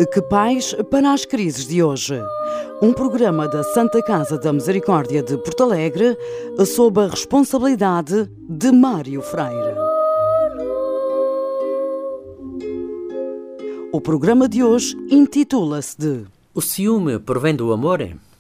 Que Paz para as Crises de Hoje. Um programa da Santa Casa da Misericórdia de Porto Alegre, sob a responsabilidade de Mário Freire. O programa de hoje intitula-se de O ciúme provém do amor?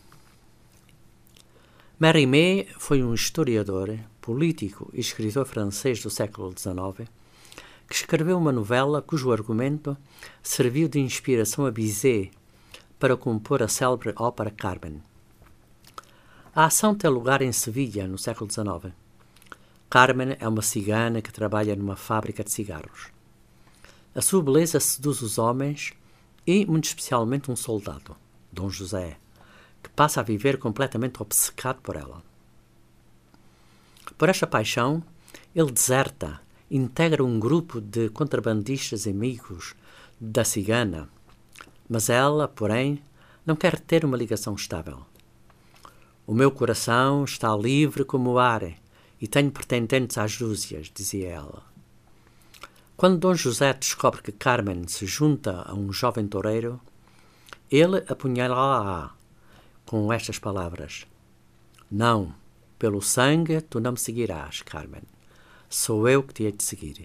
Mérimée foi um historiador, político e escritor francês do século XIX que escreveu uma novela cujo argumento serviu de inspiração a Bizet para compor a célebre ópera Carmen. A ação tem lugar em Sevilha, no século XIX. Carmen é uma cigana que trabalha numa fábrica de cigarros. A sua beleza seduz os homens e, muito especialmente, um soldado, Dom José, que passa a viver completamente obcecado por ela. Por esta paixão, ele deserta, integra um grupo de contrabandistas amigos da cigana, mas ela, porém, não quer ter uma ligação estável. O meu coração está livre como o ar e tenho pretendentes às dúzias, dizia ela. Quando Dom José descobre que Carmen se junta a um jovem toureiro, ele apunhala-a com estas palavras: Não, pelo sangue tu não me seguirás, Carmen. Sou eu que te hei de seguir.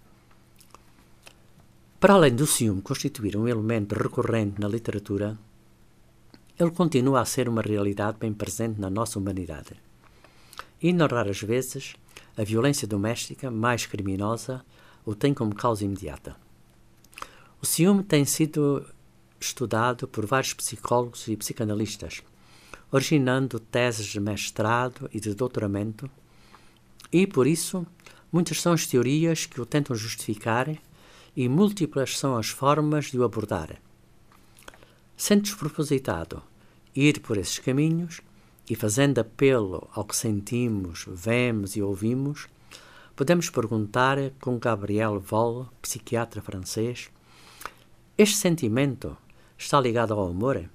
Para além do ciúme constituir um elemento recorrente na literatura, ele continua a ser uma realidade bem presente na nossa humanidade. E, não raras vezes, a violência doméstica, mais criminosa, o tem como causa imediata. O ciúme tem sido estudado por vários psicólogos e psicanalistas, originando teses de mestrado e de doutoramento, e, por isso, muitas são as teorias que o tentam justificar e múltiplas são as formas de o abordar. Sendo despropositado ir por esses caminhos e fazendo apelo ao que sentimos, vemos e ouvimos, podemos perguntar com Gabriel Voll, psiquiatra francês, este sentimento está ligado ao amor?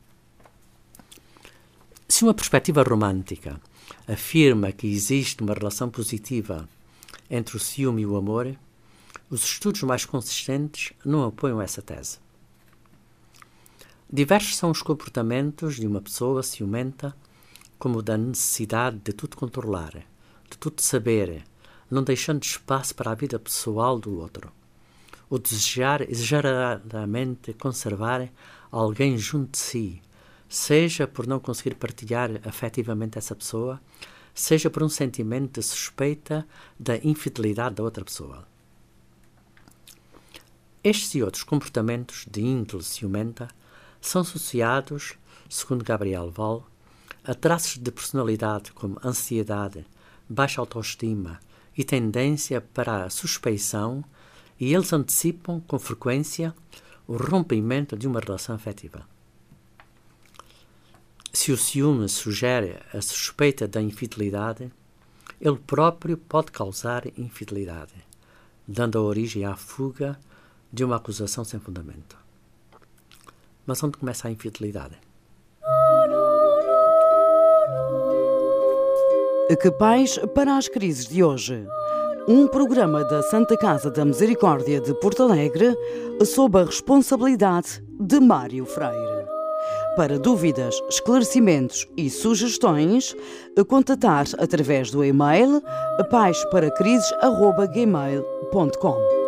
Se uma perspectiva romântica afirma que existe uma relação positiva entre o ciúme e o amor, os estudos mais consistentes não apoiam essa tese. Diversos são os comportamentos de uma pessoa ciumenta, como o da necessidade de tudo controlar, de tudo saber, não deixando espaço para a vida pessoal do outro. O desejar exageradamente conservar alguém junto de si, seja por não conseguir partilhar afetivamente essa pessoa, seja por um sentimento de suspeita da infidelidade da outra pessoa. Estes e outros comportamentos de índole ciumenta são associados, segundo Gabriel Voll, a traços de personalidade como ansiedade, baixa autoestima e tendência para a suspeição, e eles antecipam, com frequência, o rompimento de uma relação afetiva. Se o ciúme sugere a suspeita da infidelidade, ele próprio pode causar infidelidade, dando a origem à fuga de uma acusação sem fundamento. Mas onde começa a infidelidade? Que Paz para as Crises de Hoje. Um programa da Santa Casa da Misericórdia de Porto Alegre, sob a responsabilidade de Mário Freire. Para dúvidas, esclarecimentos e sugestões, contatar através do e-mail paizparacrises@gmail.com.